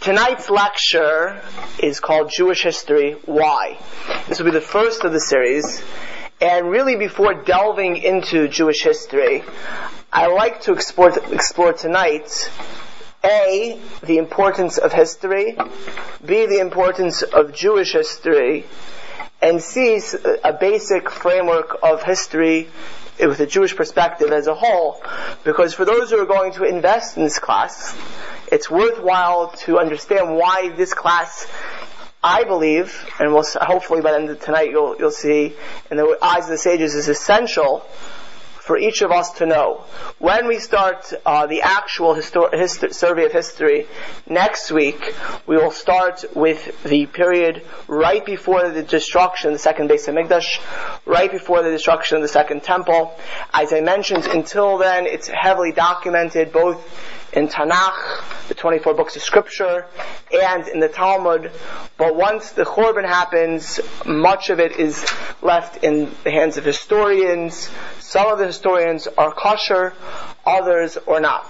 Tonight's lecture is called Jewish History, Why? This will be the first of the series, and really before delving into Jewish history, I like to explore tonight A, the importance of history, B, the importance of Jewish history, and C, a basic framework of history with a Jewish perspective as a whole, because for those who are going to invest in this class, it's worthwhile to understand why this class, I believe, and we'll hopefully by the end of tonight you'll see in the eyes of the sages, is essential for each of us to know. When we start the actual survey of history next week, we will start with the period right before the destruction of the second Beis HaMikdash, right before the destruction of the second temple. As I mentioned, until then, it's heavily documented both in Tanakh, the 24 books of scripture, and in the Talmud. But once the Churban happens, much of it is left in the hands of historians. Some of the historians are kosher, others are not.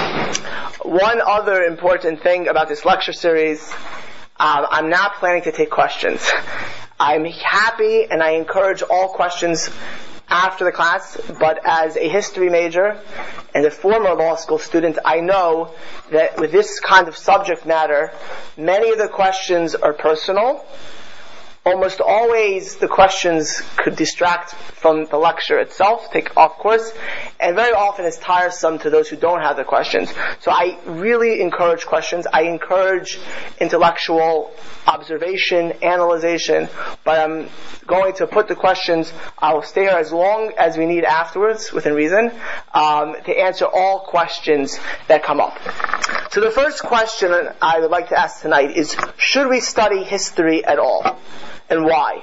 One other important thing about this lecture series, I'm not planning to take questions. I'm happy and I encourage all questions after the class, but as a history major and a former law school student, I know that with this kind of subject matter, many of the questions are personal. Almost always the questions could distract from the lecture itself, take off course, and very often it's tiresome to those who don't have the questions. So I really encourage questions. I encourage intellectual observation, analyzation, but I'm going to put the questions. I will stay here as long as we need afterwards, within reason, to answer all questions that come up. So the first question I would like to ask tonight is, should we study history at all? And why?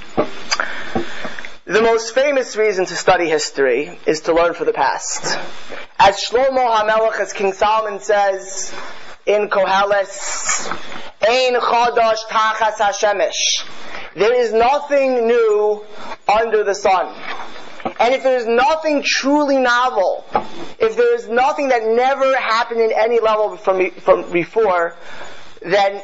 The most famous reason to study history is to learn from the past. As Shlomo HaMelech, as King Solomon says in Koheles, Ein Chodosh Tachas HaShemesh. There is nothing new under the sun. And if there is nothing truly novel, if there is nothing that never happened in any level from before, then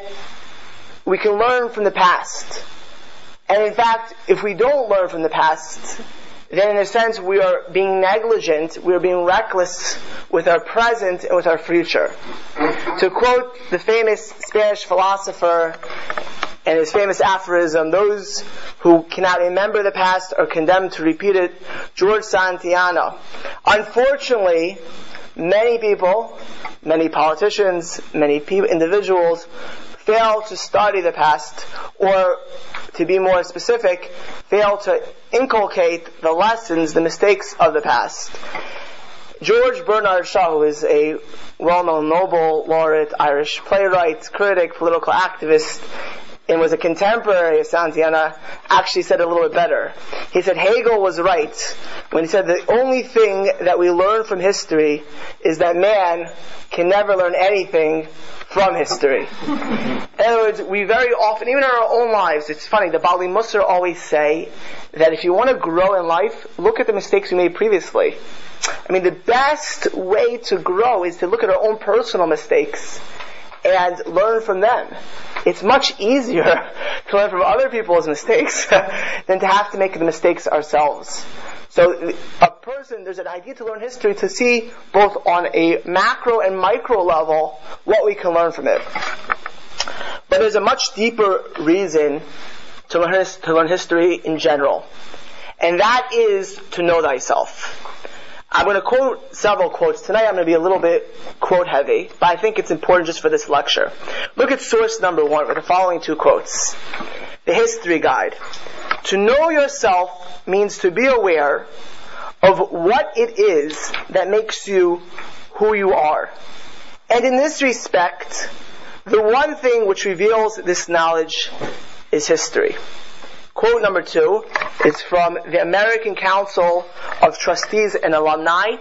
we can learn from the past. And in fact, if we don't learn from the past, then in a sense we are being negligent, we are being reckless with our present and with our future. To quote the famous Spanish philosopher and his famous aphorism, those who cannot remember the past are condemned to repeat it, George Santayana. Unfortunately, many people, many politicians, many individuals fail to study the past, or to be more specific, fail to inculcate the lessons, the mistakes of the past. George Bernard Shaw, who is a well-known Nobel laureate, Irish playwright, critic, political activist, and was a contemporary of Santayana, actually said it a little bit better. He said Hegel was right when he said the only thing that we learn from history is that man can never learn anything from history. In other words, we very often, even in our own lives, it's funny, the Bali Musar always say that if you want to grow in life, look at the mistakes we made previously. I mean, the best way to grow is to look at our own personal mistakes and learn from them. It's much easier to learn from other people's mistakes than to have to make the mistakes ourselves. So a person, there's an idea to learn history to see both on a macro and micro level what we can learn from it. But there's a much deeper reason to learn history in general. And that is to know thyself. I'm going to quote several quotes. Tonight I'm going to be a little bit quote heavy, but I think it's important just for this lecture. Look at source number 1 with the following 2 quotes. The History Guide. To know yourself means to be aware of what it is that makes you who you are. And in this respect, the one thing which reveals this knowledge is history. Quote number 2 is from the American Council of Trustees and Alumni.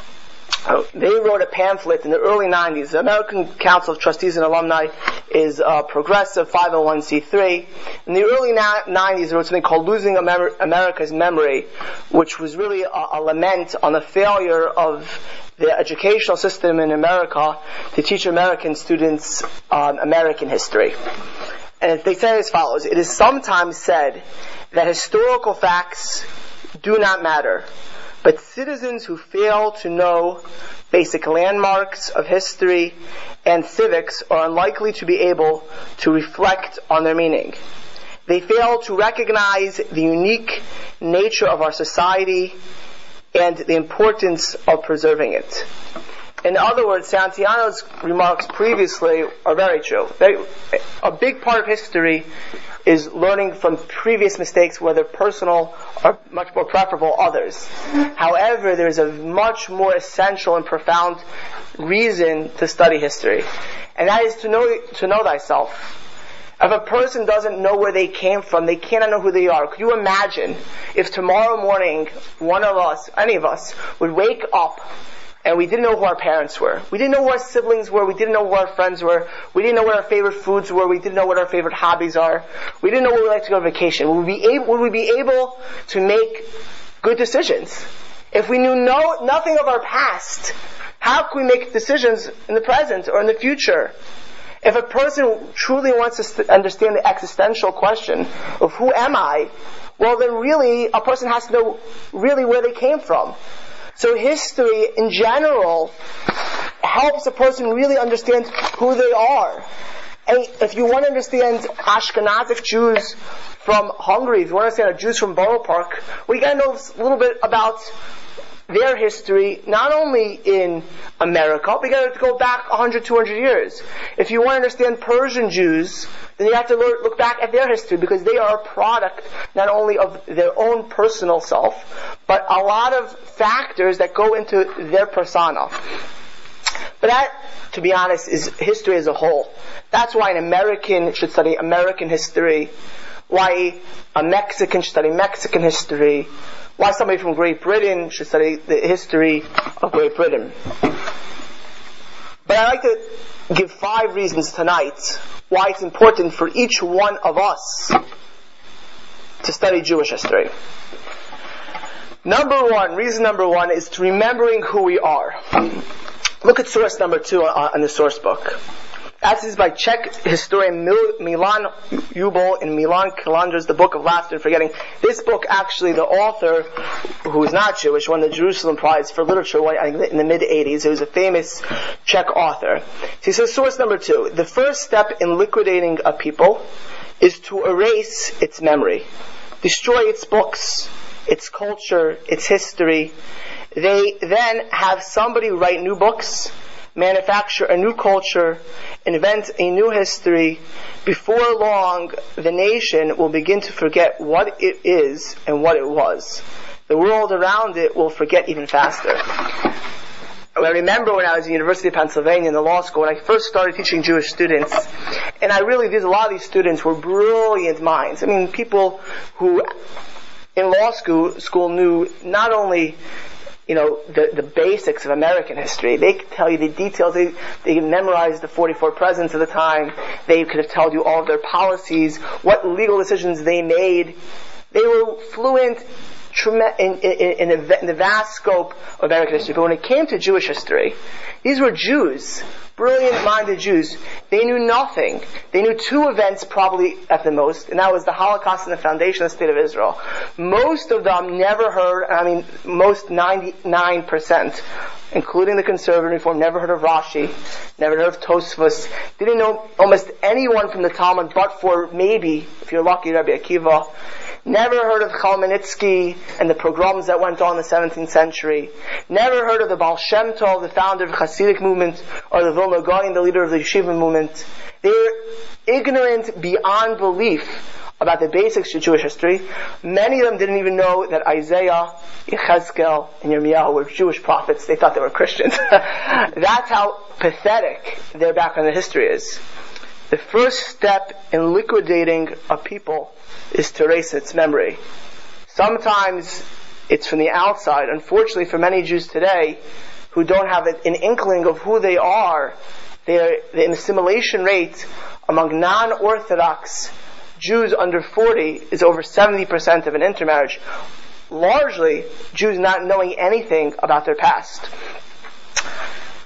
They wrote a pamphlet in the early 90s. The American Council of Trustees and Alumni is a progressive 501c3. In the early 90s, they wrote something called Losing America's Memory, which was really a lament on the failure of the educational system in America to teach American students American history. And they say as follows: it is sometimes said that historical facts do not matter, but citizens who fail to know basic landmarks of history and civics are unlikely to be able to reflect on their meaning. They fail to recognize the unique nature of our society and the importance of preserving it. In other words, Santayana's remarks previously are very true. A big part of history is learning from previous mistakes, whether personal or much more preferable others. However, there is a much more essential and profound reason to study history, and that is to know thyself. If a person doesn't know where they came from, they cannot know who they are. Could you imagine if tomorrow morning one of us, any of us, would wake up and we didn't know who our parents were? We didn't know who our siblings were. We didn't know who our friends were. We didn't know what our favorite foods were. We didn't know what our favorite hobbies are. We didn't know where we like to go on vacation. Would we be able to make good decisions? If we knew nothing of our past, how can we make decisions in the present or in the future? If a person truly wants to understand the existential question of who am I, well then really a person has to know really where they came from. So history in general helps a person really understand who they are. And if you want to understand Ashkenazic Jews from Hungary, if you want to understand Jews from Borough Park, well, you got to know a little bit about their history, not only in America, but you got to go back 100, 200 years. If you want to understand Persian Jews, then you have to look back at their history, because they are a product not only of their own personal self, but a lot of factors that go into their persona. But that, to be honest, is history as a whole. That's why an American should study American history, why a Mexican should study Mexican history, why somebody from Great Britain should study the history of Great Britain. But I'd like to give 5 reasons tonight why it's important for each one of us to study Jewish history. Reason number one is to remembering who we are. Look at source number 2 on the source book. That is by Czech historian Milan Jubal in Milan Kalendar's The Book of Laughter and Forgetting. This book, actually, the author, who is not Jewish, won the Jerusalem Prize for Literature, I think, in the mid-80s. He was a famous Czech author. So he says, source number 2, the first step in liquidating a people is to erase its memory, destroy its books, its culture, its history. They then have somebody write new books, manufacture a new culture, invent a new history. Before long, the nation will begin to forget what it is and what it was. The world around it will forget even faster. I remember when I was at the University of Pennsylvania in the law school, when I first started teaching Jewish students, and a lot of these students were brilliant minds. I mean, people who in law school knew not only the basics of American history. They could tell you the details. They memorized the 44 presidents of the time. They could have told you all of their policies, what legal decisions they made. They were fluent in the vast scope of American history. But when it came to Jewish history, these were Jews, brilliant-minded Jews. They knew nothing. They knew 2 events probably at the most, and that was the Holocaust and the foundation of the State of Israel. Most of them never heard, most 99%, including the conservative reform, never heard of Rashi, never heard of Tosfos, didn't know almost anyone from the Talmud but for maybe, if you're lucky, Rabbi Akiva. Never heard of Chmielnicki and the pogroms that went on in the 17th century. Never heard of the Baal Shem Tov, the founder of the Hasidic movement, or the Vilna Gaon, the leader of the Yeshiva movement. They were ignorant beyond belief about the basics of Jewish history. Many of them didn't even know that Isaiah, Yechezkel, and Yirmiyahu were Jewish prophets. They thought they were Christians. That's how pathetic their background in history is. The first step in liquidating a people is to erase its memory. Sometimes it's from the outside. Unfortunately, for many Jews today who don't have an inkling of who they are, the assimilation rate among non-Orthodox Jews under 40 is over 70% of an intermarriage. Largely, Jews not knowing anything about their past.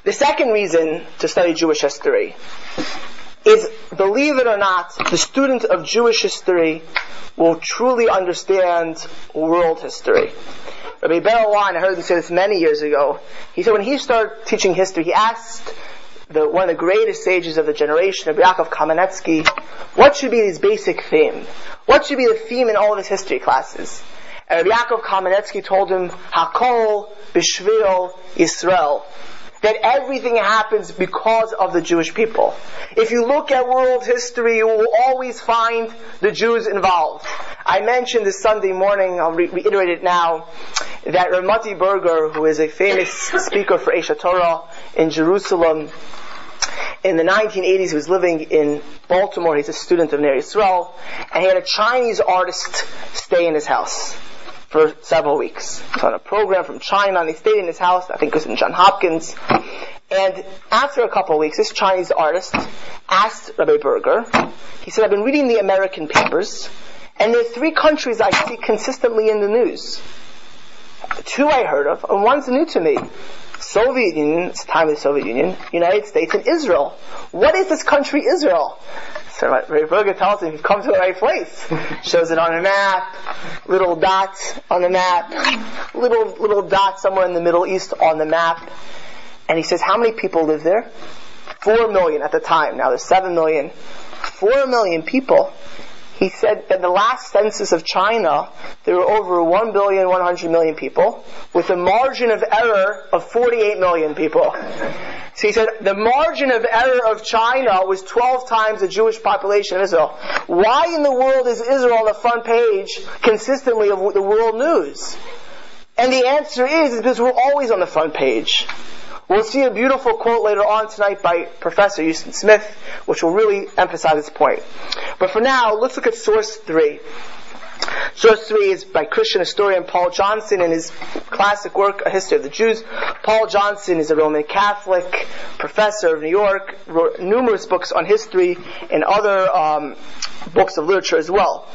The second reason to study Jewish history is, believe it or not, the student of Jewish history will truly understand world history. Rabbi Berelwein, I heard him say this many years ago, he said when he started teaching history, he asked one of the greatest sages of the generation, Rabbi Yaakov Kamenetsky, what should be his basic theme? What should be the theme in all of his history classes? And Rabbi Yaakov Kamenetsky told him, Hakol B'Shvil Yisrael, that everything happens because of the Jewish people. If you look at world history, you will always find the Jews involved. I mentioned this Sunday morning, I'll reiterate it now, that Rav Mati Berger, who is a famous speaker for Eish Torah in Jerusalem, in the 1980s, he was living in Baltimore. He's a student of Ner Yisrael, and he had a Chinese artist stay in his house for several weeks. He was on a program from China, and they stayed in his house. I think it was in Johns Hopkins. And after a couple of weeks, this Chinese artist asked Rabbi Berger, he said, I've been reading the American papers, and there are 3 countries I see consistently in the news. 2 I heard of, and one's new to me. Soviet Union, it's the time of the Soviet Union, United States, and Israel. What is this country, Israel? So Rabbi Berger tells him, you've come to the right place. Shows it on a map, little dots on the map, little dot somewhere in the Middle East on the map. And he says, how many people live there? 4 million at the time. Now there's 7 million. 4 million people. He said that the last census of China, there were over 1,100,000,000 people, with a margin of error of 48 million people. So he said the margin of error of China was 12 times the Jewish population of Israel. Why in the world is Israel on the front page consistently of the world news? And the answer is because we're always on the front page. We'll see a beautiful quote later on tonight by Professor Houston Smith, which will really emphasize this point. But for now, let's look at source 3. Source 3 is by Christian historian Paul Johnson in his classic work, A History of the Jews. Paul Johnson is a Roman Catholic professor of New York, wrote numerous books on history and other books of literature as well.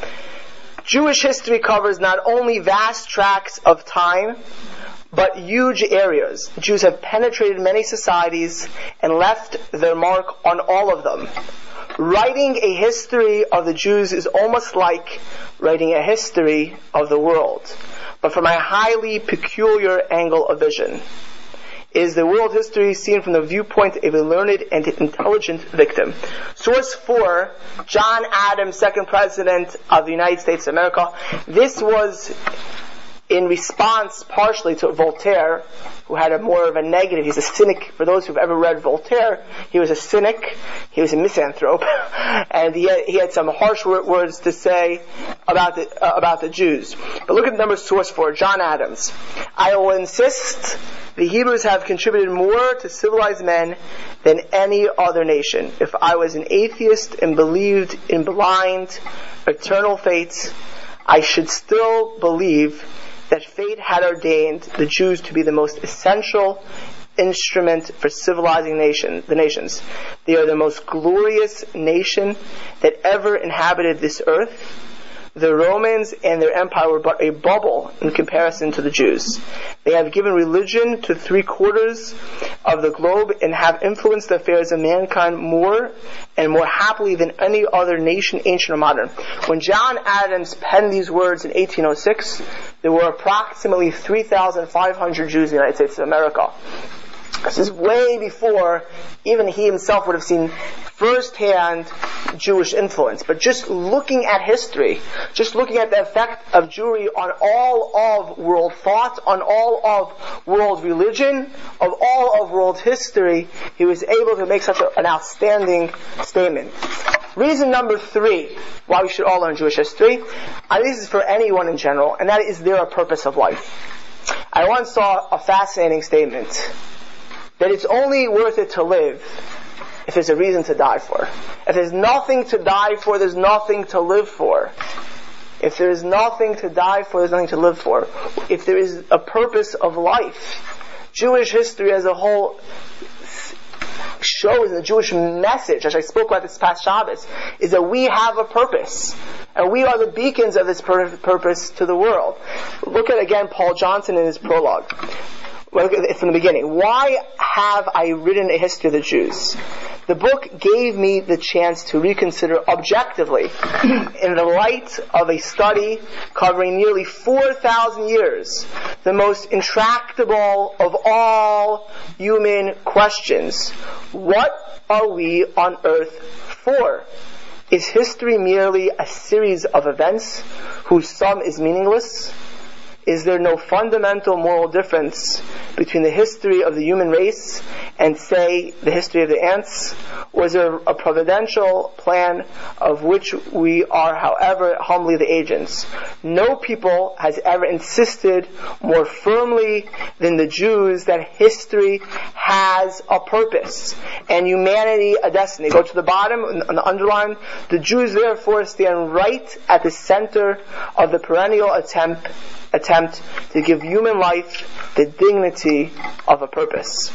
Jewish history covers not only vast tracts of time, but huge areas. Jews have penetrated many societies and left their mark on all of them. Writing a history of the Jews is almost like writing a history of the world, but from a highly peculiar angle of vision. Is the world history seen from the viewpoint of a learned and intelligent victim. Source 4, John Adams, second president of the United States of America. This was in response partially to Voltaire, who had a more of a negative, he's a cynic. For those who've ever read Voltaire, he was a cynic, he was a misanthrope, and he had some harsh words to say about the Jews. But look at number source 4, John Adams. I will insist the Hebrews have contributed more to civilized men than any other nation. If I was an atheist and believed in blind, eternal fate, I should still believe that fate had ordained the Jews to be the most essential instrument for civilizing the nations. They are the most glorious nation that ever inhabited this earth. The Romans and their empire were but a bubble in comparison to the Jews. They have given religion to 3/4 of the globe and have influenced the affairs of mankind more and more happily than any other nation, ancient or modern. When John Adams penned these words in 1806, there were approximately 3,500 Jews in the United States of America. This is way before even he himself would have seen first-hand Jewish influence. But just looking at history, just looking at the effect of Jewry on all of world thought, on all of world religion, of all of world history, he was able to make such an outstanding statement. Reason number 3 why we should all learn Jewish history, and this is for anyone in general, and that is their purpose of life. I once saw a fascinating statement that it's only worth it to live if there's a reason to die for. If there's nothing to die for, there's nothing to live for. If there is nothing to die for, there's nothing to live for. If there is a purpose of life, Jewish history as a whole shows, the Jewish message, as I spoke about this past Shabbos, is that we have a purpose. And we are the beacons of this purpose to the world. Look at again Paul Johnson in his prologue. Well, from the beginning. Why have I written a history of the Jews? The book gave me the chance to reconsider objectively, in the light of a study covering nearly 4,000 years, the most intractable of all human questions. What are we on earth for? Is history merely a series of events whose sum is meaningless? Is there no fundamental moral difference between the history of the human race and, say, the history of the ants? Or is there a providential plan of which we are, however, humbly the agents? No people has ever insisted more firmly than the Jews that history has a purpose and humanity a destiny. Go to the bottom, on the underline. The Jews therefore stand right at the center of the perennial attempt to give human life the dignity of a purpose.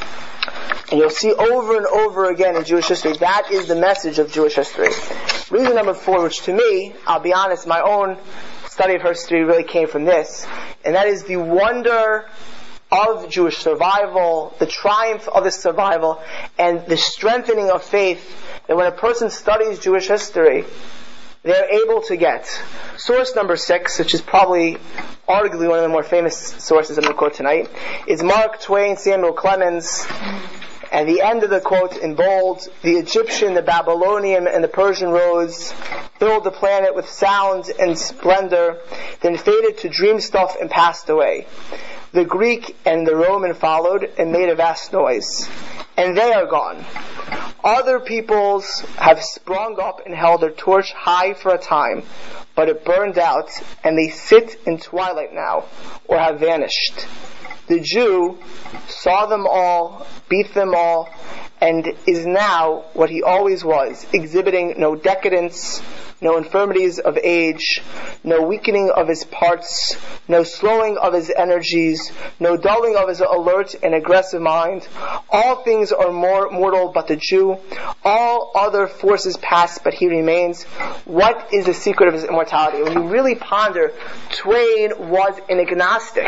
And you'll see over and over again in Jewish history, that is the message of Jewish history. Reason number 4, which to me, I'll be honest, my own study of history really came from this, and that is the wonder of Jewish survival, the triumph of this survival, and the strengthening of faith that when a person studies Jewish history, they're able to get. Source number 6, which is probably arguably one of the more famous sources I'm going to quote tonight, is Mark Twain, Samuel Clemens, and the end of the quote in bold: the Egyptian, the Babylonian, and the Persian rose, filled the planet with sound and splendor, then faded to dream stuff and passed away. The Greek and the Roman followed and made a vast noise, and they are gone. Other peoples have sprung up and held their torch high for a time, but it burned out, and they sit in twilight now, or have vanished. The Jew saw them all, beat them all, and is now what he always was, exhibiting no decadence, no infirmities of age, no weakening of his parts, no slowing of his energies, no dulling of his alert and aggressive mind. All things are more mortal but the Jew. All other forces pass, but he remains. What is the secret of his immortality? When you really ponder, Twain was an agnostic.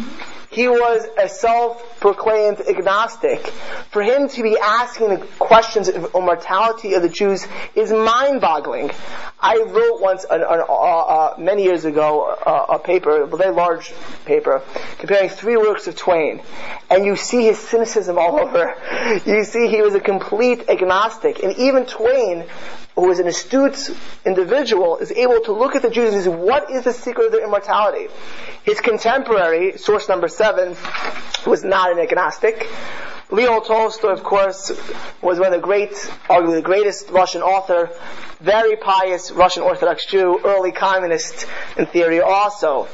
He was a self-proclaimed agnostic. For him to be asking the questions of immortality of the Jews is mind-boggling. I wrote once, many years ago, a paper, a very large paper, comparing 3 works of Twain. And you see his cynicism all over. You see he was a complete agnostic. And even Twain, who was an astute individual, is able to look at the Jews and say, what is the secret of their immortality? His contemporary, source number 7, was not an agnostic. Leo Tolstoy, of course, was one of the great, arguably the greatest Russian author, very pious Russian Orthodox Jew, early communist in theory also.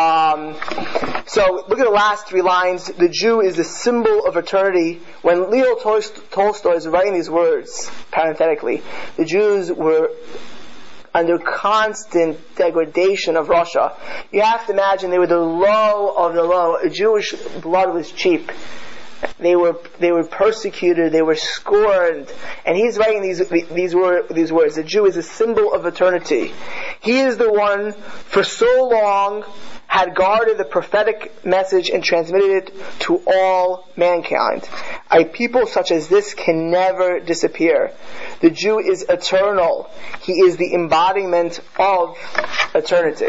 So look at the last 3 lines. The Jew is the symbol of eternity. When Leo Tolstoy is writing these words, parenthetically, the Jews were under constant degradation of Russia. You have to imagine they were the low of the low. Jewish blood was cheap. They were persecuted, they were scorned, and he's writing these words. The Jew is a symbol of eternity. He is the one for so long had guarded the prophetic message and transmitted it to all mankind. A people such as this can never disappear. The Jew is eternal. He is the embodiment of eternity.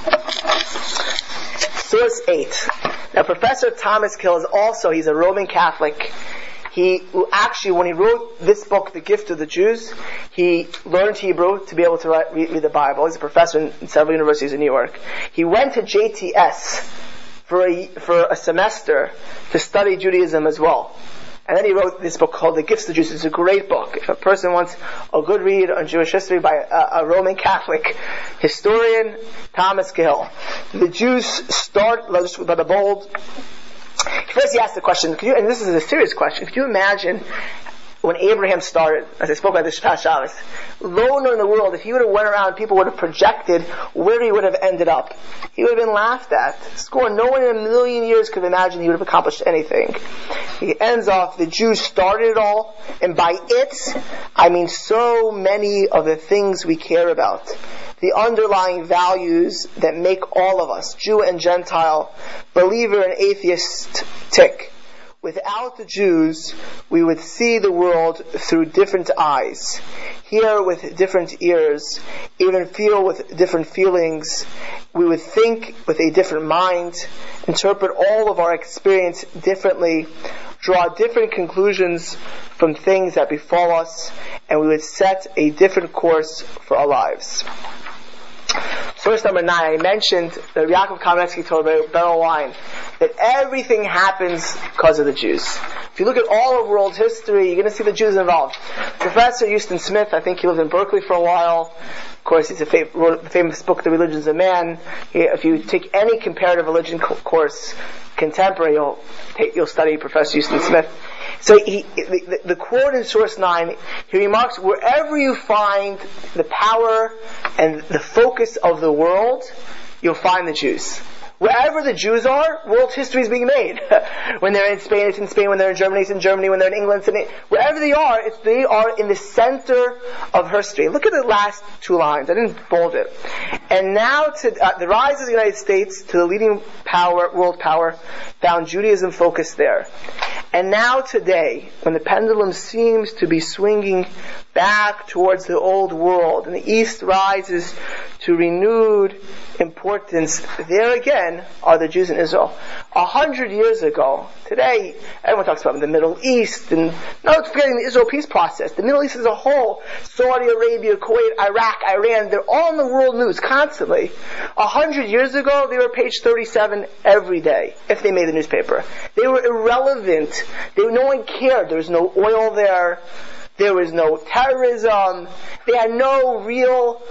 Source 8. Now, Professor Thomas Kill he's a Roman Catholic. When he wrote this book, The Gift of the Jews, he learned Hebrew to be able to read the Bible. He's a professor in several universities in New York. He went to JTS for a semester to study Judaism as well. And then he wrote this book called The Gifts of the Jews. It's a great book. If a person wants a good read on Jewish history by a Roman Catholic historian, Thomas Cahill. The Jews start by the bold. First he asked the question, and this is a serious question, could you imagine when Abraham started, as I spoke about this past Shabbos, loner in the world, if he would have went around, people would have projected where he would have ended up. He would have been laughed at, scorned. No one in a million years could have imagined he would have accomplished anything. He ends off, the Jews started it all, and by it, I mean so many of the things we care about. the underlying values that make all of us, Jew and Gentile, believer and atheist, tick. Without the Jews, we would see the world through different eyes, hear with different ears, even feel with different feelings. We would think with a different mind, interpret all of our experience differently, draw different conclusions from things that befall us, and we would set a different course for our lives. Source number 9, I mentioned that Yaakov Kamenetsky told Beryl Wine that everything happens because of the Jews. If you look at all of world history, you're going to see the Jews involved. Professor Houston Smith, I think he lived in Berkeley for a while. Of course, he's wrote the famous book, The Religions of Man. If you take any comparative religion course, contemporary, you'll study Professor Houston Smith. So the quote in source 9, he remarks, wherever you find the power and the focus of the world, you'll find the Jews. Wherever the Jews are, world history is being made. When they're in Spain, it's in Spain. When they're in Germany, it's in Germany. When they're in England, it's in England. Wherever they are in the center of history. Look at the last 2 lines. I didn't bold it. And now to the rise of the United States to the leading world power, found Judaism focused there. And now today, when the pendulum seems to be swinging back towards the old world, and the East rises to renewed importance, there again are the Jews in Israel. 100 years ago, today, everyone talks about the Middle East, and not forgetting the Israel peace process. The Middle East as a whole, Saudi Arabia, Kuwait, Iraq, Iran, they're all in the world news constantly. 100 years ago, they were page 37 every day, if they made the newspaper. They were irrelevant. No one cared. There was no oil there. There was no terrorism. They had no real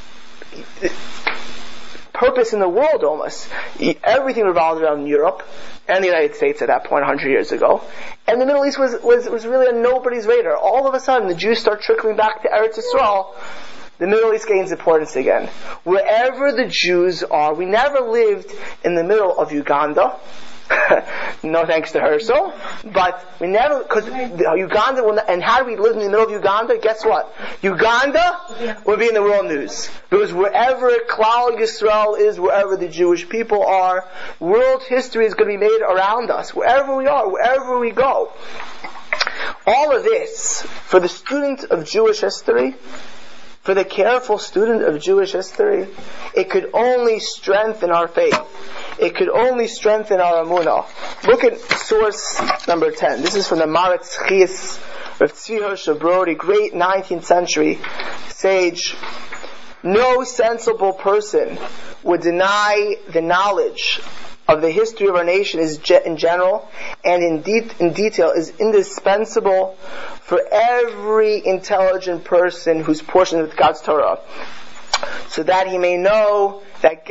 purpose in the world almost. Everything revolved around Europe and the United States at that point 100 years ago. And the Middle East was really on nobody's radar. All of a sudden, the Jews start trickling back to Eretz Yisrael. The Middle East gains importance again. Wherever the Jews are, we never lived in the middle of Uganda. No thanks to Herschel. But we never, because Uganda, and how do we live in the middle of Uganda? Guess what? Uganda will be in the world news. Because wherever Klal Yisrael is, wherever the Jewish people are, world history is going to be made around us. Wherever we are, wherever we go. All of this, for the student of Jewish history, for the careful student of Jewish history, it could only strengthen our faith. It could only strengthen our emunah. Look at source number 10. This is from the Maritz Chis of Tzvi Hirsch Brody, great 19th century sage. No sensible person would deny the knowledge of the history of our nation in general and in detail is indispensable for every intelligent person who's portioned with God's Torah, so that he may know that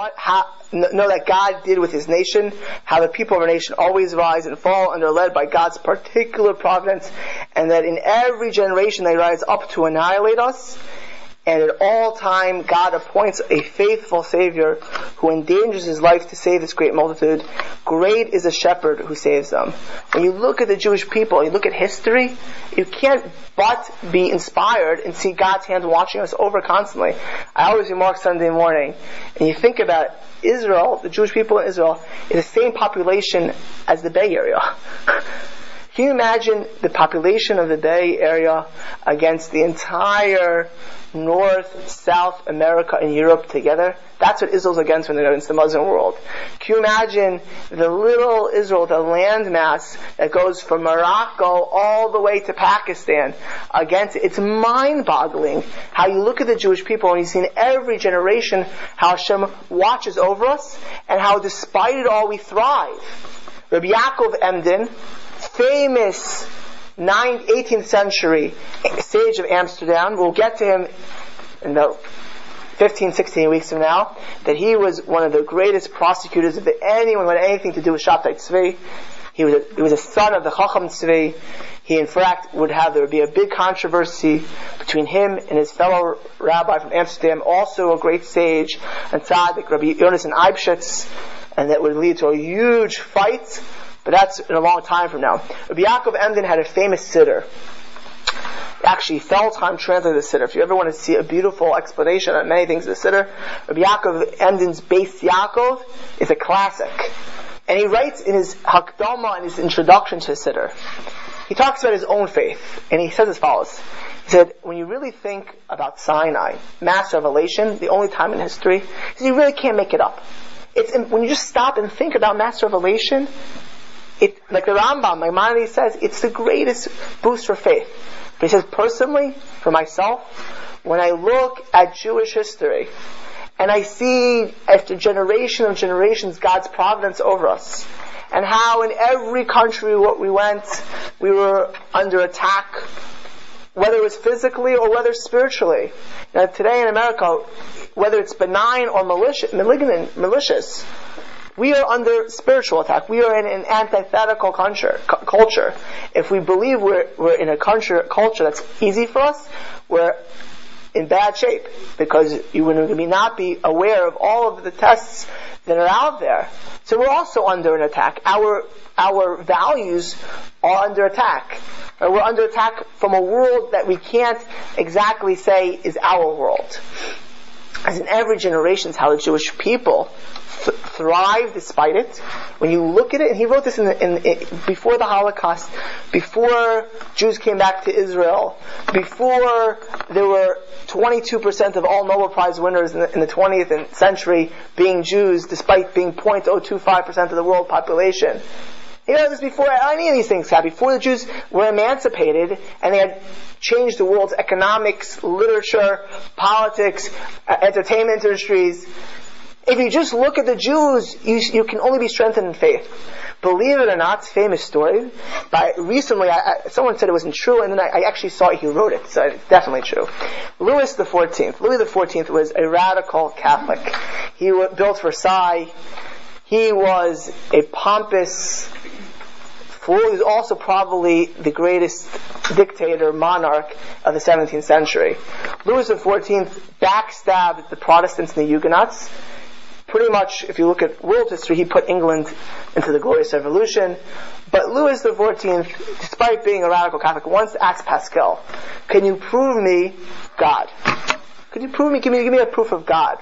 God did with His nation, how the people of our nation always rise and fall and are led by God's particular providence, and that in every generation they rise up to annihilate us. And at all time, God appoints a faithful Savior who endangers his life to save this great multitude. Great is the shepherd who saves them. When you look at the Jewish people, you look at history, you can't but be inspired and see God's hand watching us over constantly. I always remark Sunday morning, and you think about Israel, the Jewish people in Israel, is the same population as the Bay Area. Can you imagine the population of the Bay Area against the entire North, South America, and Europe together? That's what Israel's against when they're against the Muslim world. Can you imagine the little Israel, the landmass that goes from Morocco all the way to Pakistan against it? It's mind-boggling how you look at the Jewish people and you see in every generation how Hashem watches over us and how despite it all we thrive. Rabbi Yaakov Emden, famous 18th century sage of Amsterdam, we'll get to him in about 15, 16 weeks from now, that he was one of the greatest prosecutors of anyone who had anything to do with Shabtai Tzvi. He was a son of the Chacham Tzvi. He in fact there would be a big controversy between him and his fellow rabbi from Amsterdam, also a great sage, and tzaddik, Rabbi Yonasan Eibschitz, and that would lead to a huge fight. But that's in a long time from now. Rabbi Yaakov Emden had a famous siddur. actually Feldheim translated the Siddur. If you ever want to see a beautiful explanation on many things of the Siddur, Rabbi Yaakov Emden's Beis Yaakov is a classic. And he writes in his Hakdama, in his introduction to the Siddur, he talks about his own faith, and he says as follows. He said, when you really think about Sinai, mass revelation, the only time in history, he said, you really can't make it up. When you just stop and think about mass revelation, like the Rambam, Maimonides says, it's the greatest boost for faith. But he says, personally, for myself, when I look at Jewish history, and I see, after generation of generations, God's providence over us, and how in every country we went, we were under attack, whether it was physically or whether spiritually. Now today in America, whether it's benign or malicious, we are under spiritual attack. We are in an antithetical culture. If we believe we're in a culture that's easy for us, we're in bad shape, because you would not be aware of all of the tests that are out there. So we're also under an attack. Our values are under attack. We're under attack from a world that we can't exactly say is our world. As in every generation, is how the Jewish people thrive despite it. When you look at it, and he wrote this before the Holocaust, before Jews came back to Israel, before there were 22% of all Nobel Prize winners in the 20th century being Jews, despite being 0.025% of the world population. You know, this before any of these things happened, before the Jews were emancipated and they had changed the world's economics, literature, politics, entertainment industries. If you just look at the Jews, you can only be strengthened in faith. Believe it or not, famous story. Recently, someone said it wasn't true, and then I actually saw he wrote it, so it's definitely true. Louis XIV was a radical Catholic. He built Versailles. He was a pompous fool. He was also probably the greatest dictator, monarch of the 17th century. Louis XIV backstabbed the Protestants and the Huguenots. Pretty much, if you look at world history, he put England into the Glorious Revolution. But Louis XIV, despite being a radical Catholic, once asked Pascal, can you prove me God? Could you prove me, give me a proof of God?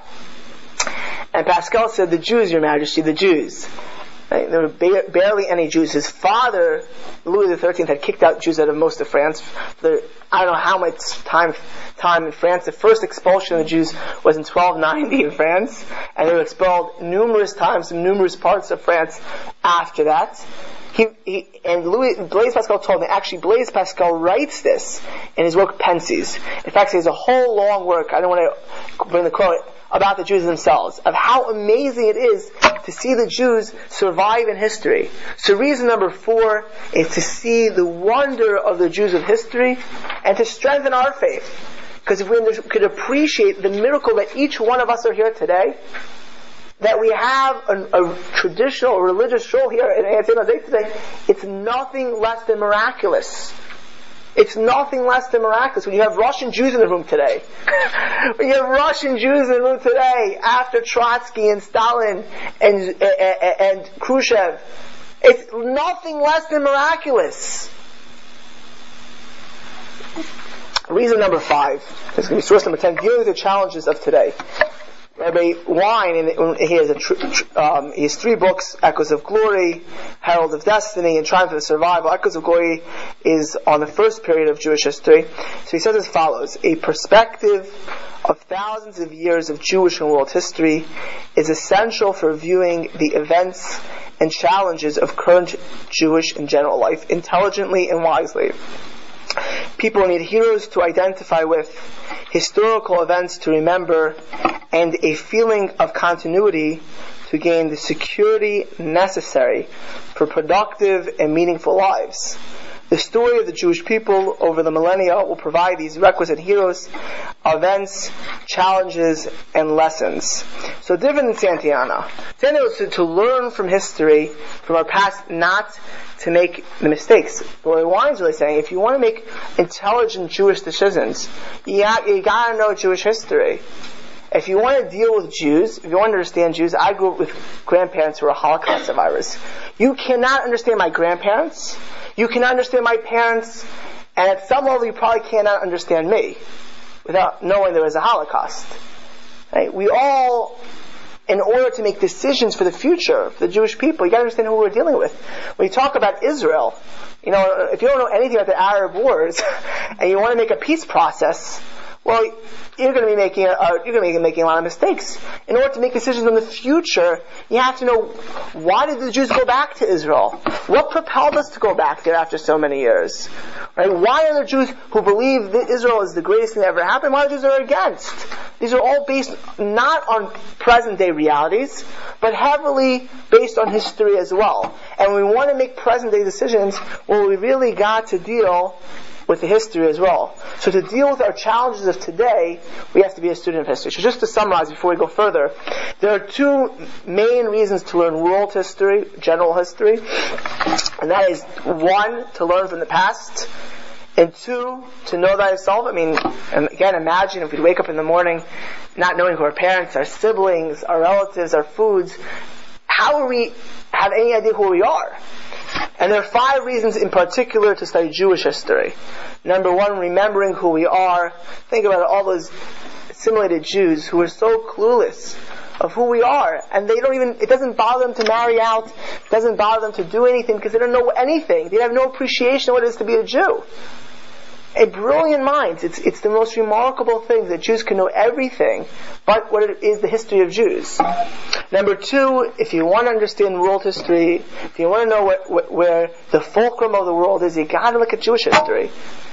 And Pascal said, the Jews, Your Majesty, the Jews. Right? There were barely any Jews. His father, Louis XIII, had kicked out Jews out of most of France. I don't know how much time in France. The first expulsion of the Jews was in 1290 in France, and they were expelled numerous times from numerous parts of France after that. Blaise Pascal told me, actually Blaise Pascal writes this in his work Pensies. In fact, he has a whole long work, I don't want to bring the quote, about the Jews themselves, of how amazing it is to see the Jews survive in history. So reason number 4 is to see the wonder of the Jews of history and to strengthen our faith. Because if we could appreciate the miracle that each one of us are here today, that we have a traditional religious show here in Eretz today, it's nothing less than miraculous. It's nothing less than miraculous. When you have Russian Jews in the room today, after Trotsky and Stalin and Khrushchev, it's nothing less than miraculous. Reason number 5, this is going to be source number 10, dealing with the challenges of today. Rabbi Wein, he has 3 books, Echoes of Glory, Herald of Destiny, and Triumph of Survival. Echoes of Glory is on the first period of Jewish history. So he says as follows, a perspective of thousands of years of Jewish and world history is essential for viewing the events and challenges of current Jewish and general life intelligently and wisely. People need heroes to identify with, historical events to remember, and a feeling of continuity to gain the security necessary for productive and meaningful lives. The story of the Jewish people over the millennia will provide these requisite heroes, events, challenges, and lessons. So different than Santayana. Santayana is to learn from history, from our past, not to make the mistakes. But what Wein's really saying, if you want to make intelligent Jewish decisions, you gotta know Jewish history. If you want to deal with Jews, if you want to understand Jews, I grew up with grandparents who were Holocaust survivors. You cannot understand my grandparents. You cannot understand my parents And at some level, you probably cannot understand me without knowing there was a Holocaust. Right? We all, in order to make decisions for the future, for the Jewish people, you gotta understand who we're dealing with. When you talk about Israel, if you don't know anything about the Arab wars, and you want to make a peace process, well, you're going to be making a lot of mistakes. In order to make decisions in the future, you have to know, why did the Jews go back to Israel? What propelled us to go back there after so many years? Right? Why are there Jews who believe that Israel is the greatest thing that ever happened? Why are Jews are against? These are all based not on present day realities, but heavily based on history as well. And when we want to make present day decisions, well, we really got to deal with the history as well. So to deal with our challenges of today, we have to be a student of history. So just to summarize before we go further, there are two main reasons to learn world history, general history. And that is, one, to learn from the past, and two, to know thyself. And again, imagine if we'd wake up in the morning not knowing who our parents, our siblings, our relatives, our foods. How will we have any idea who we are? And there are 5 reasons in particular to study Jewish history. Number 1, remembering who we are. Think about all those assimilated Jews who are so clueless of who we are, and it doesn't bother them to marry out, it doesn't bother them to do anything because they don't know anything. They have no appreciation of what it is to be a Jew. A brilliant mind. It's the most remarkable thing that Jews can know everything but what it is the history of Jews. Number 2, if you want to understand world history, if you want to know where the fulcrum of the world is, you got to look at Jewish history.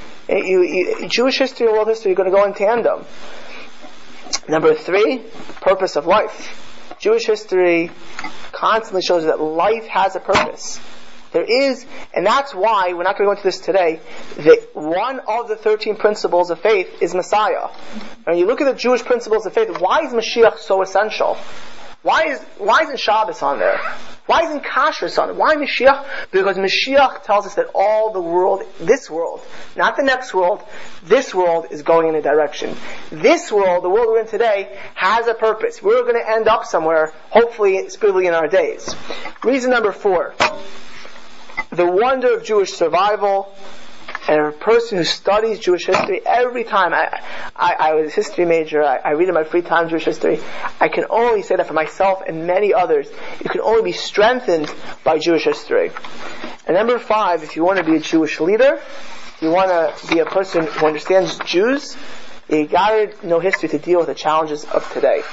Jewish history and world history are going to go in tandem. Number 3, purpose of life. Jewish history constantly shows that life has a purpose. There is, and that's why, we're not going to go into this today, that one of the 13 principles of faith is Messiah. When you look at the Jewish principles of faith, why is Mashiach so essential? Why isn't Shabbos on there? Why isn't Kashrus on it? Why Mashiach? Because Mashiach tells us that all the world, this world, not the next world, this world is going in a direction. This world, the world we're in today, has a purpose. We're going to end up somewhere, hopefully, spiritually in our days. Reason number 4. The wonder of Jewish survival. And a person who studies Jewish history, every time I was a history major, I read in my free time Jewish history, I can only say that for myself and many others, you can only be strengthened by Jewish history. And number 5, if you want to be a Jewish leader, if you want to be a person who understands Jews, you gotta know history to deal with the challenges of today.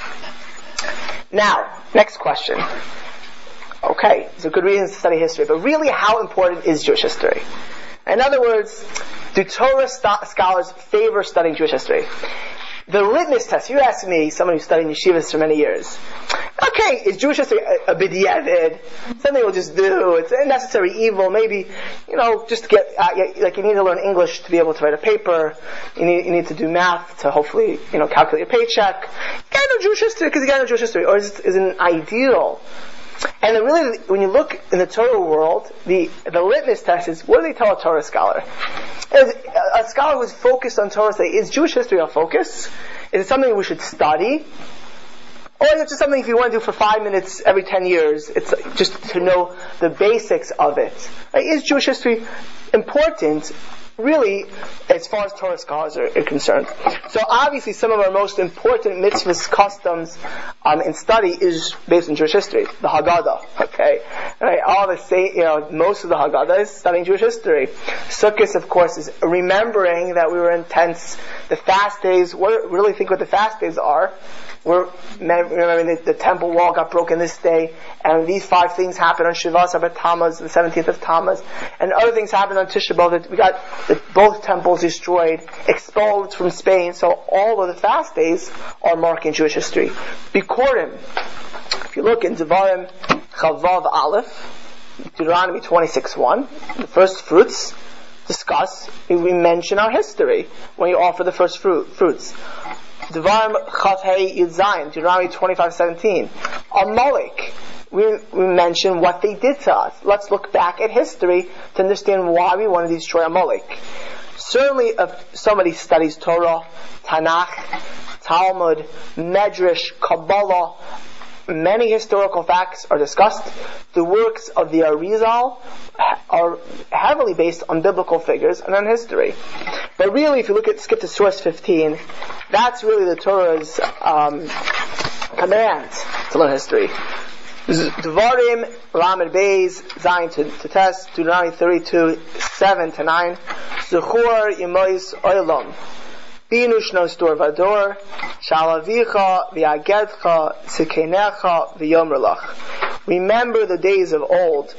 Now, next question. Okay, it's a good reason to study history, but really how important is Jewish history? In other words, do Torah scholars favor studying Jewish history? The litmus test, you ask me, someone who's studied yeshivas for many years, okay, is Jewish history a b'diavad? Something we'll just do, it's a necessary evil, maybe, just to get, like you need to learn English to be able to write a paper, you need to do math to hopefully, calculate a paycheck. You gotta know Jewish history because you gotta know Jewish history, or is it an ideal? And then really, when you look in the Torah world, the litmus test is, what do they tell a Torah scholar? A scholar who's focused on Torah say, is Jewish history our focus? Is it something we should study? Or is it just something if you want to do for 5 minutes every 10 years, it's just to know the basics of it? Right? Is Jewish history important? Really, as far as Torah scholars are concerned. So obviously some of our most important mitzvahs, customs, in study is based on Jewish history. The Haggadah, okay? Right? Most of the Haggadah is studying Jewish history. Sukkot, of course, is remembering that we were in tents. The fast days, really think what the fast days are. We're remembering that the temple wall got broken this day, and these 5 things happened on Shivas Abba Tammuz, the 17th of Tammuz, and other things happened on Tisha B'Av, that we got both temples destroyed, expelled from Spain. So all of the fast days are marking Jewish history. Bikurim, if you look in Devarim Chavav Aleph, Deuteronomy 26:1, the first fruits we mention our history when you offer the first fruits. Devarim Chav Hei Yud Zayin, Deuteronomy 25:17. Amalek, we mention what they did to us. Let's look back at history to understand why we wanted to destroy Amalek. Certainly, if somebody studies Torah, Tanakh, Talmud, Medrash, Kabbalah, many historical facts are discussed. The works of the Arizal are heavily based on biblical figures and on history. But really, if you skip to source 15, that's really the Torah's command to learn history. Devarim, Lamed Beis, Zayin to test, Deuteronomy 32, 7-9, Zechor Yemois Oilam, Binu Shnos Dor Vador, Shalavicha V'Yagedcha Sekenecha V'Yomerlach. Remember the days of old.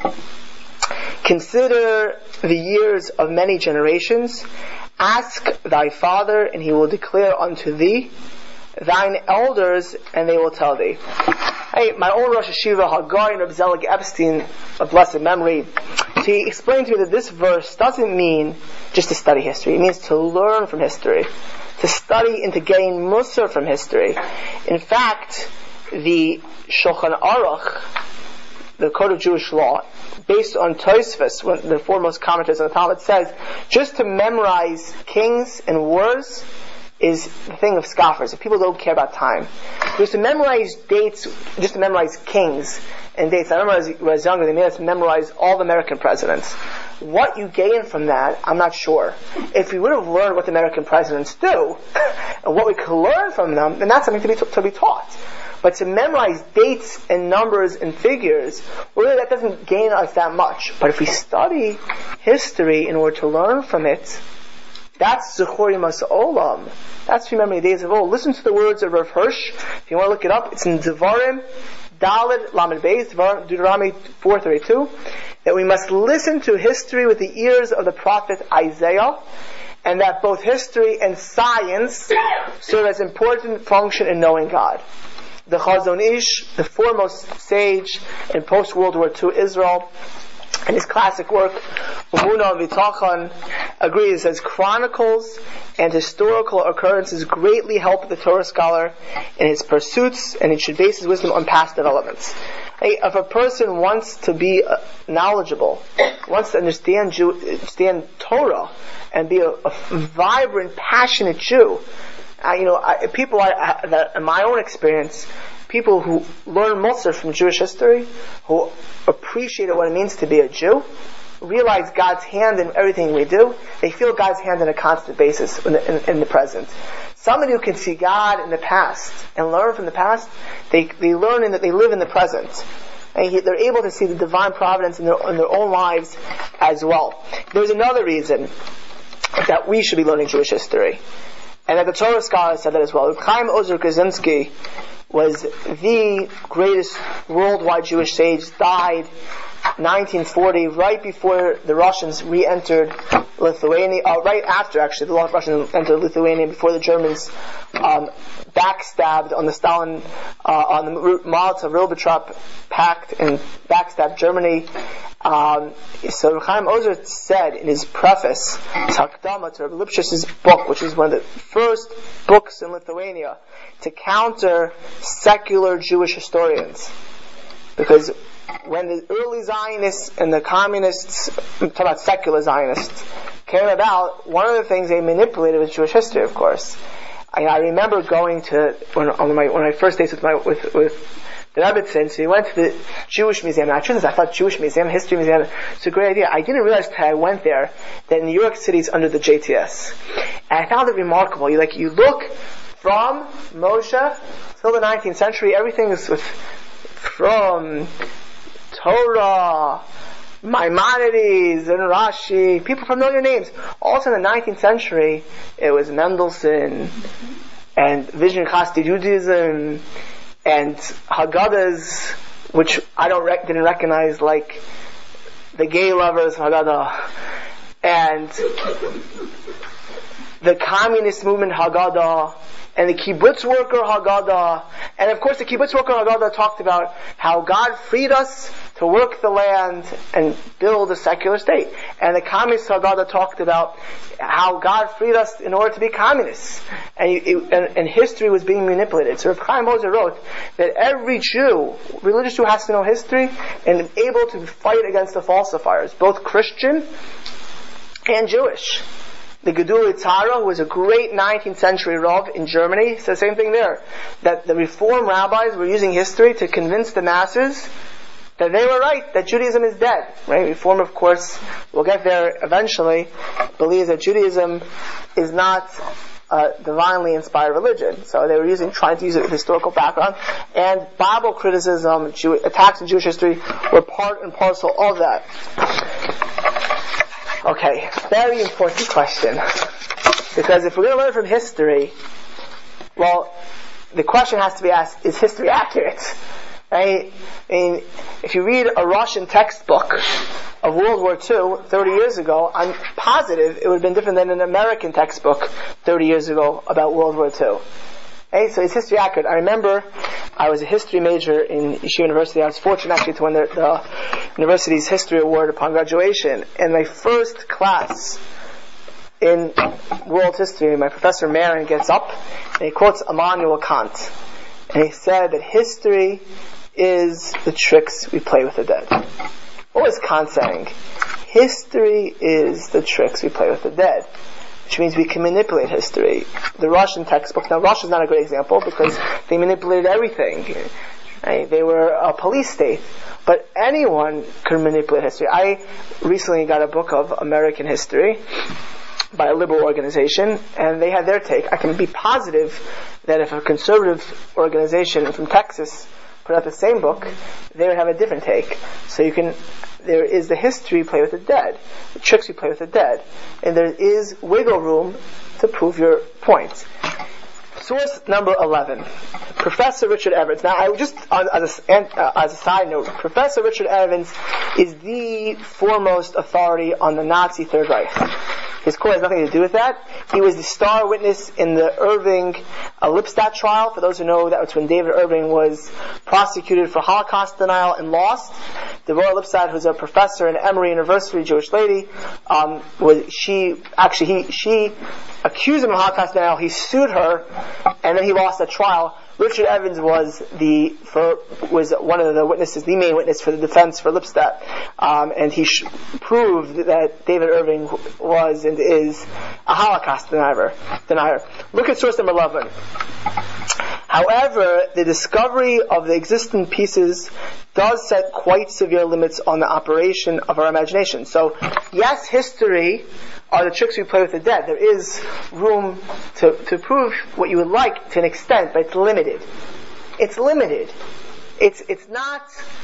Consider the years of many generations. Ask thy father, and he will declare unto thee, thine elders, and they will tell thee. Hey, my own Rosh Hashiva, Hagai and Reb Zelig Epstein, of blessed memory, he explained to me that this verse doesn't mean just to study history. It means to learn from history, to study and to gain Musar from history. In fact, the Shulchan Aruch, the Code of Jewish Law, based on Tosfos, one of the foremost commentators on the Talmud, says just to memorize kings and wars is the thing of scoffers. If people don't care about time, just to memorize dates, just to memorize kings and dates. I remember when I was younger, they made us memorize all the American presidents. What you gain from that, I'm not sure. If we would have learned what the American presidents do and what we could learn from them, then that's something to be taught. But to memorize dates and numbers and figures, really that doesn't gain us that much. But if we study history in order to learn from it, that's Zechor Yemois Olam. That's remembering the days of old. Listen to the words of Rav Hirsch. If you want to look it up, it's in Devarim, Daled, Lamed Beis, Deuteronomy 4:32, that we must listen to history with the ears of the prophet Isaiah, and that both history and science serve as important function in knowing God. The Chazon Ish, the foremost sage in post-World War II Israel, in his classic work, Umunah V'Tachon, agrees, says chronicles and historical occurrences greatly help the Torah scholar in his pursuits, and he should base his wisdom on past developments. If a person wants to be knowledgeable, wants to understand Torah, and be a vibrant, passionate Jew, people that in my own experience, people who learn Musar from Jewish history, who appreciate what it means to be a Jew, realize God's hand in everything we do. They feel God's hand on a constant basis in the present. Somebody who can see God in the past and learn from the past, they learn in that they live in the present. And they're able to see the divine providence in their own lives as well. There's another reason that we should be learning Jewish history, and that the Torah scholars said that as well. Reb Chaim Ozer Kaczynski was the greatest worldwide Jewish sage, died 1940, right before the Russians re-entered Lithuania, right after actually the Russians entered Lithuania, before the Germans backstabbed on the Stalin, on the Molotov-Ribbentrop Pact and backstabbed Germany. So Reb Chaim Ozer said in his preface, Hakdama to Reb Lipschitz' book, which is one of the first books in Lithuania, to counter secular Jewish historians. Because when the early Zionists and the communists, I'm talking about secular Zionists, came about, one of the things they manipulated was Jewish history, of course. I remember going to, on my first days with the Rebbitzin, so we went to the Jewish Museum. I thought Jewish Museum, History Museum, it's a great idea. I didn't realize until I went there that New York City is under the JTS. And I found it remarkable. You look from Moshe till the 19th century, everything is from Torah, Maimonides and Rashi, people familiar names. Also in the 19th century, it was Mendelssohn and Vision Chassid Judaism and Haggadahs, which I didn't recognize, like the gay lovers Haggadah, and the communist movement Haggadah, and the kibbutz worker Haggadah, and of course the kibbutz worker Haggadah talked about how God freed us to work the land and build a secular state. And the communist Haggadah talked about how God freed us in order to be communists. And history was being manipulated. So Reb Chaim Ozer wrote that every Jew, religious Jew, has to know history and be able to fight against the falsifiers, both Christian and Jewish. The Gedulei Tzara, who was a great 19th century Rav in Germany, said the same thing there. That the Reform rabbis were using history to convince the masses that they were right, that Judaism is dead. Right? Reform, of course, we'll get there eventually, believes that Judaism is not a divinely inspired religion. So they were trying to use a historical background, and Bible criticism, attacks on Jewish history were part and parcel of that. Okay, very important question. Because if we're going to learn from history, well, the question has to be asked, is history accurate? Right? I mean, if you read a Russian textbook of World War II 30 years ago, I'm positive it would have been different than an American textbook 30 years ago about World War II. Right? So is history accurate? I remember I was a history major in Yeshiva University. I was fortunate actually to win the university's history award upon graduation. And my first class in world history, my professor Marin gets up and he quotes Immanuel Kant. And he said that history is the tricks we play with the dead. What was Kant saying? History is the tricks we play with the dead. Which means we can manipulate history. The Russian textbooks, now Russia's not a great example because they manipulated everything. Right? They were a police state. But anyone could manipulate history. I recently got a book of American history by a liberal organization, and they had their take. I can be positive that if a conservative organization from Texas put out the same book, they would have a different take. So there is the history we play with the dead, the tricks we play with the dead, and there is wiggle room to prove your point. Source number 11, Professor Richard Evans. Now, I just as a side note, Professor Richard Evans is the foremost authority on the Nazi Third Reich. His quote has nothing to do with that. He was the star witness in the Irving Lipstadt trial. For those who know, that was when David Irving was prosecuted for Holocaust denial and lost. Deborah Lipstadt, who's a professor in Emory University, Jewish lady, she accused him of Holocaust denial. He sued her, and then he lost that trial. Richard Evans was one of the witnesses, the main witness for the defense for Lipstadt, and he proved that David Irving was and is a Holocaust denier. Look at source number 11. However, the discovery of the existing pieces does set quite severe limits on the operation of our imagination. So, yes, history are the tricks we play with the dead. There is room to prove what you would like to an extent, but it's limited. It's limited. It's not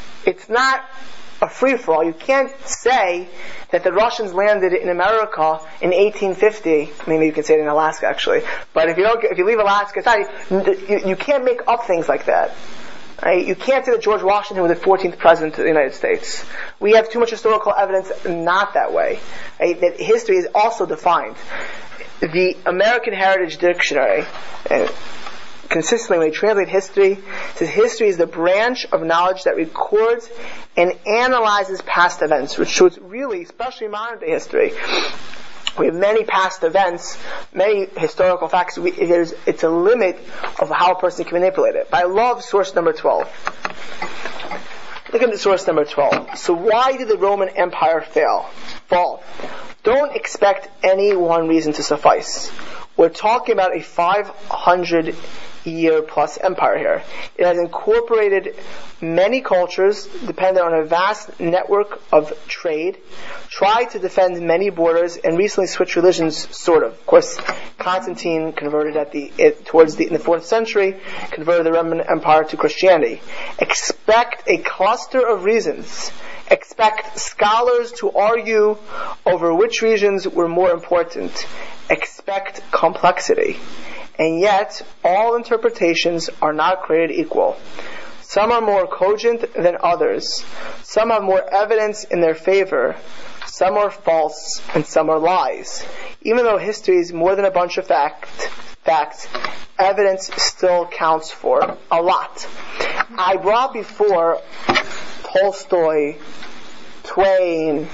a free-for-all. You can't say that the Russians landed in America in 1850. Maybe you can say it in Alaska, actually. But if you leave Alaska aside, you can't make up things like that. Right? You can't say that George Washington was the 14th president of the United States. We have too much historical evidence not that way. Right? That history is also defined. The American Heritage Dictionary, consistently when they translate history, says history is the branch of knowledge that records and analyzes past events, which shows really, especially modern day history. We have many past events, many historical facts. It's a limit of how a person can manipulate it. But I love source number 12. Look at the source number 12. So why did the Roman Empire fall? Don't expect any one reason to suffice. We're talking about a 500-year plus empire here. It has incorporated many cultures, dependent on a vast network of trade, tried to defend many borders, and recently switched religions, sort of. Of course, Constantine converted in the 4th century, converted the Roman Empire to Christianity. Expect a cluster of reasons. Expect scholars to argue over which regions were more important. Expect complexity. And yet, all interpretations are not created equal. Some are more cogent than others. Some have more evidence in their favor. Some are false, and some are lies. Even though history is more than a bunch of facts, evidence still counts for a lot. I brought before Tolstoy, Twain,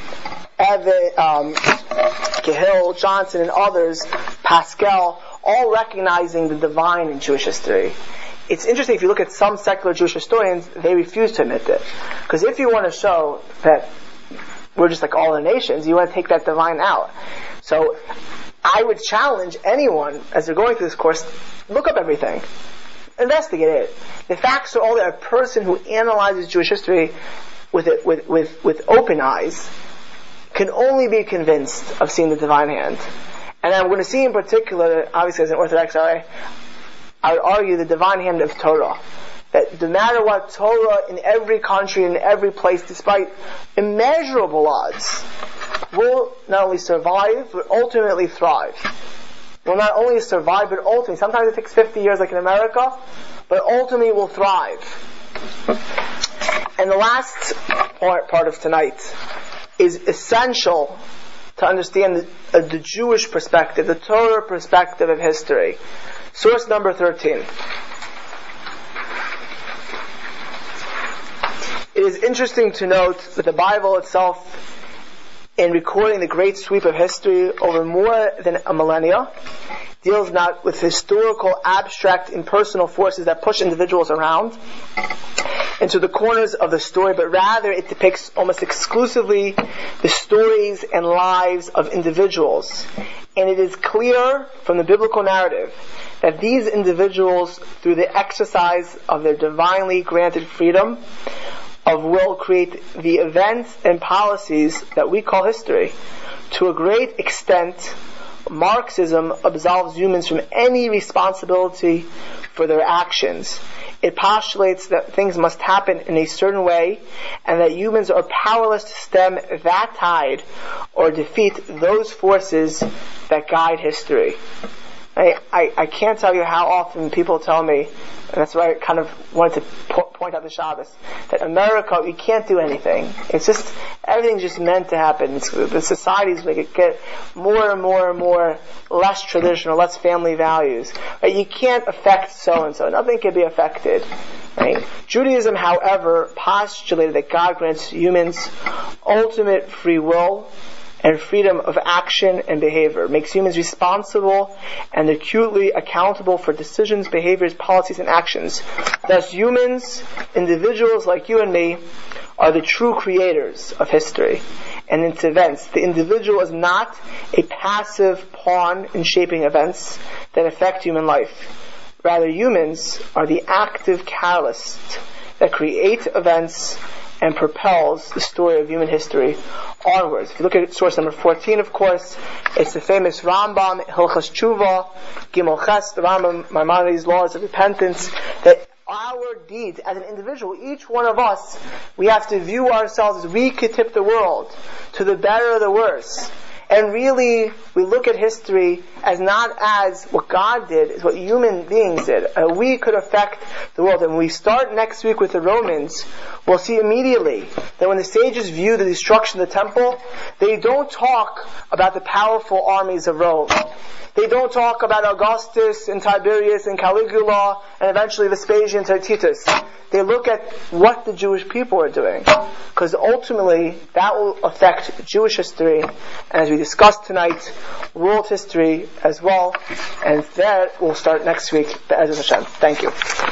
Cahill, Johnson, and others, Pascal, all recognizing the divine in Jewish history. It's interesting, if you look at some secular Jewish historians, they refuse to admit it. Because if you want to show that we're just like all the nations, you want to take that divine out. So, I would challenge anyone, as they're going through this course, look up everything. Investigate it. The facts are all there. A person who analyzes Jewish history with open eyes can only be convinced of seeing the divine hand. And I'm going to see in particular, obviously as an Orthodox, I would argue the divine hand of Torah. That no matter what, Torah in every country, in every place, despite immeasurable odds, will not only survive, but ultimately thrive. Will not only survive, but ultimately, sometimes it takes 50 years like in America, but ultimately will thrive. And the last part of tonight is essential to understand the Jewish perspective, the Torah perspective of history. Source number 13. It is interesting to note that the Bible itself, in recording the great sweep of history over more than a millennia, deals not with historical, abstract, impersonal forces that push individuals around into the corners of the story, but rather it depicts almost exclusively the stories and lives of individuals. And it is clear from the biblical narrative that these individuals, through the exercise of their divinely granted freedom of will, create the events and policies that we call history. To a great extent, Marxism absolves humans from any responsibility for their actions. It postulates that things must happen in a certain way, and that humans are powerless to stem that tide or defeat those forces that guide history. I can't tell you how often people tell me, and that's why I kind of wanted to point out the Shabbos, that America, we can't do anything. It's just, everything's just meant to happen. The societies make it get more and more and more less traditional, less family values. Right? You can't affect so-and-so. Nothing can be affected. Right? Judaism, however, postulated that God grants humans ultimate free will and freedom of action and behavior, makes humans responsible and acutely accountable for decisions, behaviors, policies, and actions. Thus, humans, individuals like you and me, are the true creators of history and its events. The individual is not a passive pawn in shaping events that affect human life. Rather, humans are the active catalyst that create events and propels the story of human history onwards. If you look at source number 14, of course, it's the famous Rambam, Hilchas Tshuva, Gimel Ches, the Rambam, Maimonides' laws of repentance, that our deeds as an individual, each one of us, we have to view ourselves as we could tip the world to the better or the worse. And really, we look at history as not as what God did, as what human beings did. We could affect the world. And when we start next week with the Romans, we'll see immediately that when the sages view the destruction of the temple, they don't talk about the powerful armies of Rome. They don't talk about Augustus and Tiberius and Caligula and eventually Vespasian and Titus. They look at what the Jewish people are doing. Because ultimately, that will affect Jewish history, and as we discussed tonight, world history as well. And that will start next week. Be'ezus Hashem. Thank you.